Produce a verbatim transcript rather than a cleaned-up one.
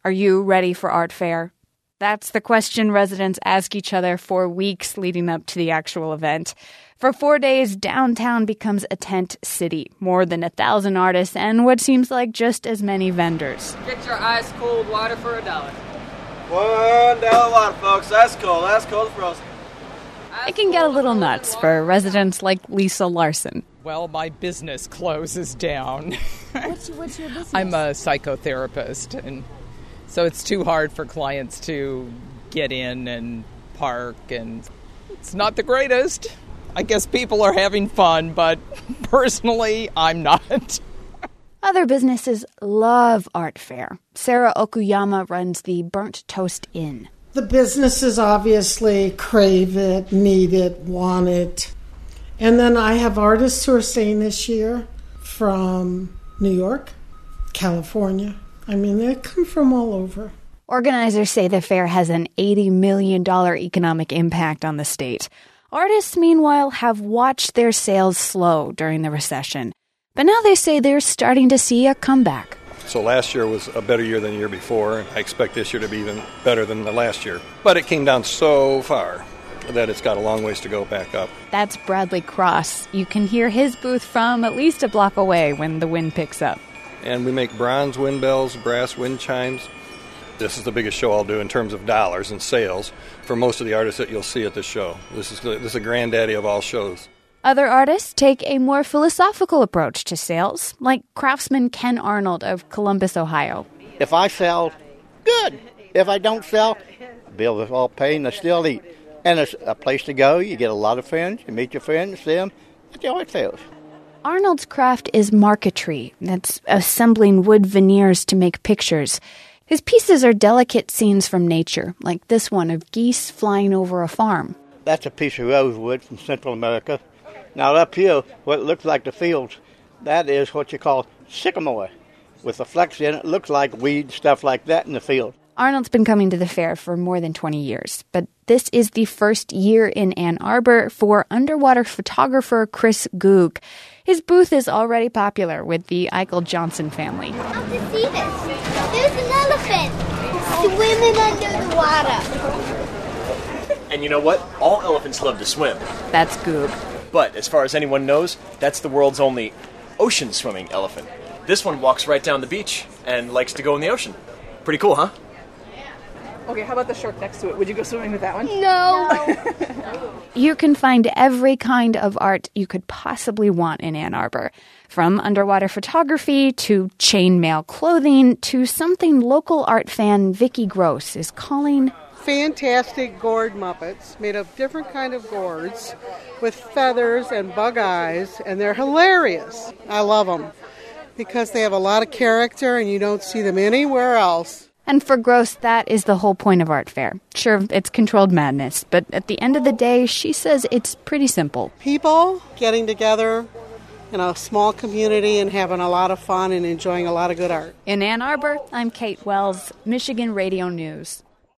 Are you ready for art fair? That's the question residents ask each other for weeks leading up to the actual event. For four days, downtown becomes a tent city. More than a thousand artists and what seems like just as many vendors. Get your ice cold water for a dollar. One dollar water, folks. That's cold. That's cold frozen. It can get a little nuts for residents like Lisa Larson. Well, my business closes down. what's, what's your business? I'm a psychotherapist, and so it's too hard for clients to get in and park, and it's not the greatest. I guess people are having fun, but personally, I'm not. Other businesses love art fair. Sarah Okuyama runs the Burnt Toast Inn. The businesses obviously crave it, need it, want it. And then I have artists who are staying this year from New York, California. I mean, they come from all over. Organizers say the fair has an eighty million dollars economic impact on the state. Artists, meanwhile, have watched their sales slow during the recession. But now they say they're starting to see a comeback. So last year was a better year than the year before, and I expect this year to be even better than the last year. But it came down so far that it's got a long ways to go back up. That's Bradley Cross. You can hear his booth from at least a block away when the wind picks up. And we make bronze wind bells, brass wind chimes. This is the biggest show I'll do in terms of dollars and sales for most of the artists that you'll see at this show. This is this is a granddaddy of all shows. Other artists take a more philosophical approach to sales, like craftsman Ken Arnold of Columbus, Ohio. If I sell, good. If I don't sell, bills are all paid and I still eat. And it's a place to go. You get a lot of friends. You meet your friends, see them at the art sales. Arnold's craft is marquetry. That's assembling wood veneers to make pictures. His pieces are delicate scenes from nature, like this one of geese flying over a farm. That's a piece of rosewood from Central America. Now up here, what looks like the fields, that is what you call sycamore. With the flecks in it, looks like weed, stuff like that in the field. Arnold's been coming to the fair for more than twenty years, but this is the first year in Ann Arbor for underwater photographer Chris Goog. His booth is already popular with the Eichel Johnson family. How to see this? There's an elephant swimming under the water. And you know what? All elephants love to swim. That's Goog. But as far as anyone knows, that's the world's only ocean swimming elephant. This one walks right down the beach and likes to go in the ocean. Pretty cool, huh? Okay, how about the shark next to it? Would you go swimming with that one? No. You can find every kind of art you could possibly want in Ann Arbor. From underwater photography to chainmail clothing to something local art fan Vicki Gross is calling fantastic gourd Muppets made of different kind of gourds with feathers and bug eyes, and they're hilarious. I love them because they have a lot of character and you don't see them anywhere else. And for Gross, that is the whole point of art fair. Sure, it's controlled madness, but at the end of the day, she says it's pretty simple. People getting together in a small community and having a lot of fun and enjoying a lot of good art. In Ann Arbor, I'm Kate Wells, Michigan Radio News.